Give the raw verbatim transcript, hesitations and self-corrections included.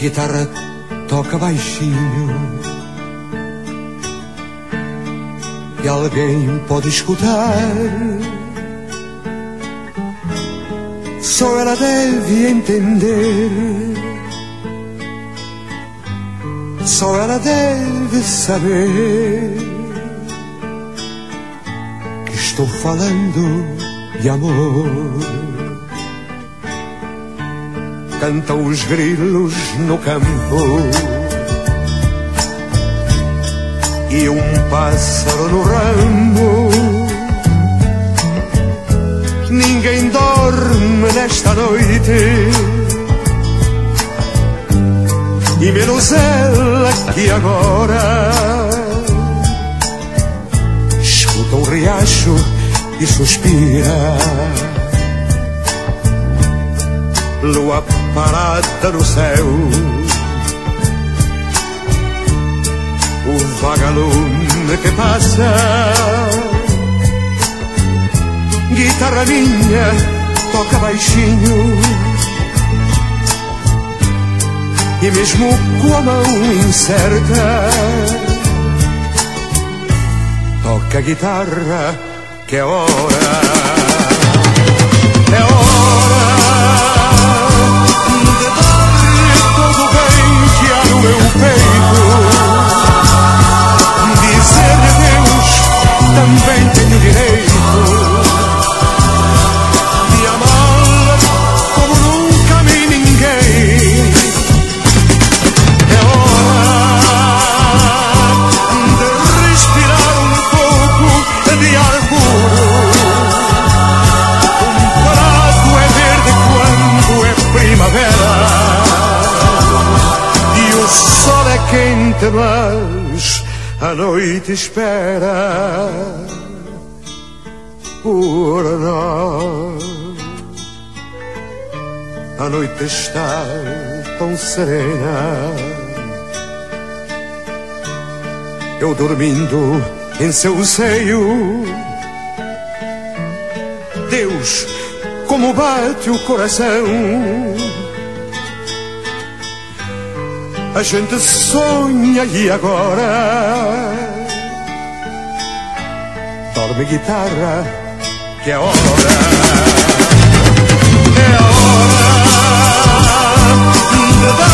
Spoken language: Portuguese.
guitarra toca baixinho e alguém pode escutar. Só ela deve entender, só ela deve saber que estou falando de amor. Cantam os grilos no campo e um pássaro no ramo. Ninguém dorme nesta noite, e menos ela que agora escuta um riacho e suspira. Lua parada no céu, o vagalume que passa. Guitarra minha toca baixinho, e mesmo com a mão incerta toca a guitarra, que é hora, é hora de dar todo o bem que há no meu peito, dizer-lhe adeus também tenho direito. Quente, mas a noite espera por nós. A noite está tão serena, eu dormindo em seu seio. Deus, como bate o coração. A gente sonha e agora dorme guitarra, que é hora, é hora de dar